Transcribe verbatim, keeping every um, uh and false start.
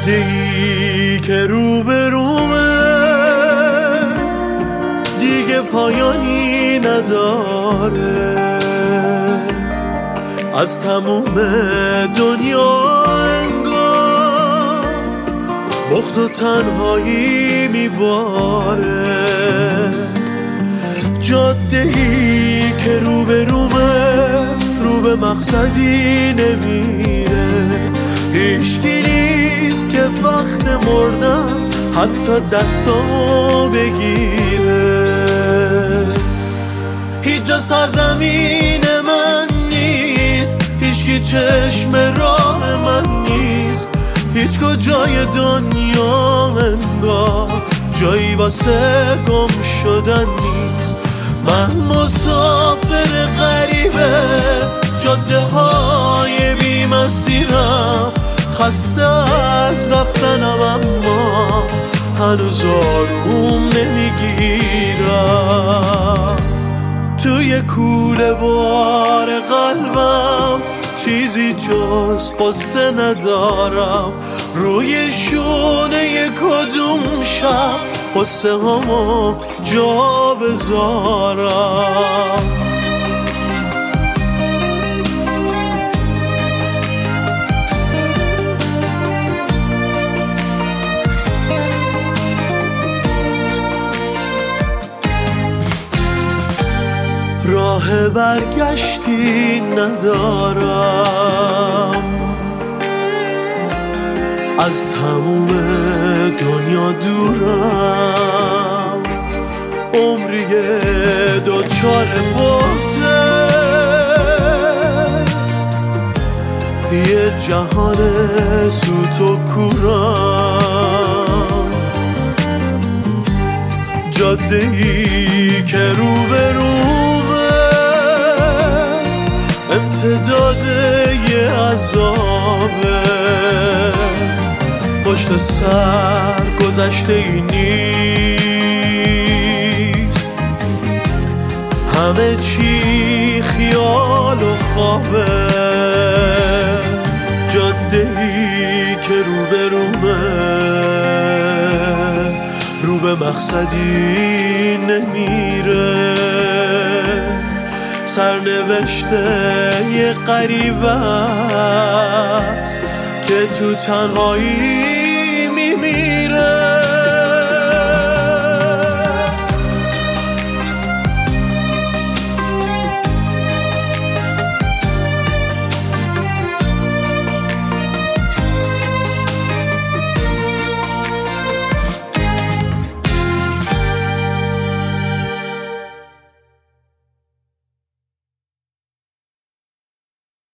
جاده‌ای که رو به رومه دیگه پایانی نداره، از تموم دنیا انگار بغض و تنهایی میباره. جاده‌ای که رو به رومه رو به مقصدی نمیره، هیچکی نیست که وقت مردن حتی دستامو بگیره. هیچ جا سرزمین من نیست، هیچکی چشم راه من نیست، هیچ کجای دنیا انگار جایی واسه گم شدن نیست. من مسافر غریبه جاده های بی مسیرم، خسته از رفتنم اما هنوز آروم نمیگیرم. توی کوله بار قلبم چیزی جز قصه ندارم، روی شونه کدوم شب قصه همو جا بذارم. راه برگشتی ندارم، از تموم دنیا دورم، عمریه دوچار بوده یه جهان سوت و کورم. جاده‌ای که رو به رومه امتداد یه عذابه، پشت سر گذشته ای نیست، همه چی خیال و خوابه. جاده‌ای که رو به رومه رو به مقصدی نمیره، سرنوشته یه غریبه است که تو تنهایی